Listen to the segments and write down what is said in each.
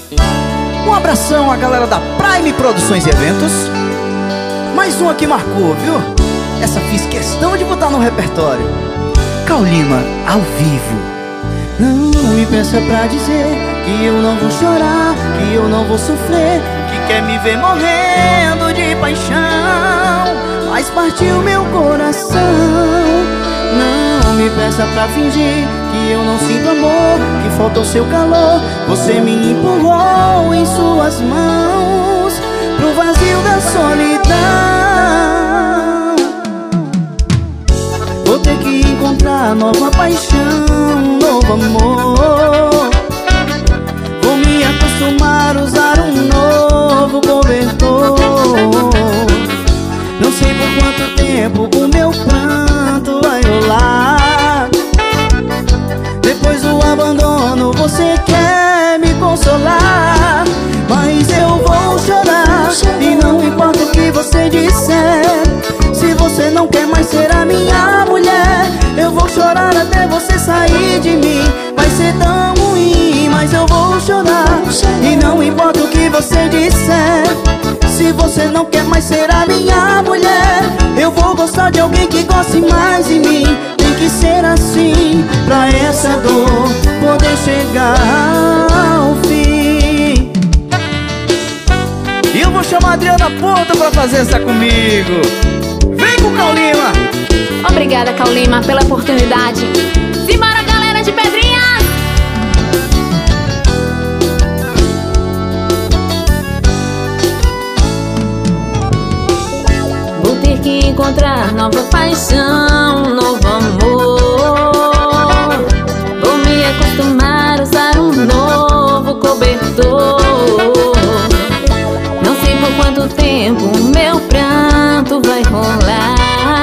Um abração à galera da Prime Produções e Eventos. Mais um aqui marcou, viu? Essa fiz questão de botar no repertório. Caulima, ao vivo. Não me peça pra dizer que eu não vou chorar, que eu não vou sofrer, que quer me ver morrendo de paixão, mas partiu meu coração. Não me peça pra fingir que eu não sinto amor, que falta o seu calor. Você me empurrou em suas mãos pro vazio da solidão. Vou ter que encontrar nova paixão, novo amor. Vou me acostumar a usar um novo cobertor. Não sei por quanto tempo o meu pranto vai rolar. Depois do abandono você quer me consolar, mas eu vou chorar e não importa o que você disser. Se você não quer mais ser a minha mulher, eu vou chorar até você sair de mim. Vai ser tão ruim, mas eu vou chorar e não importa o que você disser. Se você não quer mais ser a minha mulher, eu vou gostar de alguém que goste mais de mim. Tem que ser assim, pra essa dor poder chegar ao fim. E eu vou chamar a Adriana Ponta pra fazer essa comigo. Vem com o Caulima. Obrigada, Caulima, pela oportunidade. Simbora, galera de Pedrinhas! Vou ter que encontrar nova paixão, novo amor. Vou me acostumar a usar um novo cobertor. Não sei por quanto tempo o meu pranto vai rolar.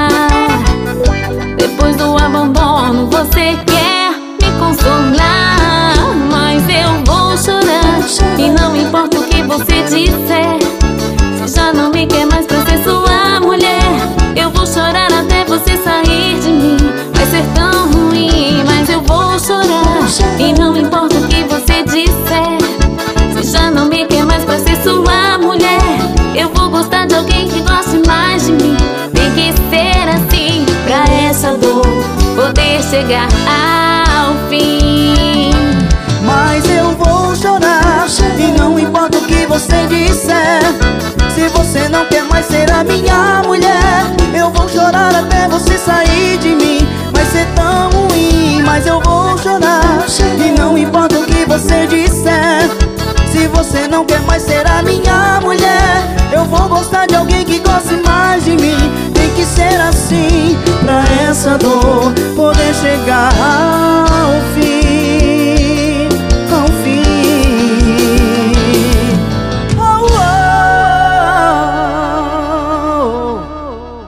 Depois do abandono você quer me consolar, mas eu vou chorar e não importa o que você disser. Se já não me quer mais pra ser sua mulher, eu vou chorar até você sair de mim. Vai ser tão ruim, mas eu vou chorar e não importa o que você disser. Se já não me quer mais pra ser sua mulher, eu vou gostar de alguém que goste mais de mim. Tem que ser assim, pra essa dor poder chegar ao fim. Mas eu vou chorar e não importa o que você disser. Se você não quer mais ser a minha mulher, eu vou chorar até você sair de mim. Vai ser tão ruim, mas eu vou chorar e não importa o que você disser. Se você não quer mais ser a minha mulher, eu vou gostar de alguém que goste mais de mim. Tem que ser assim, pra essa dor poder chegar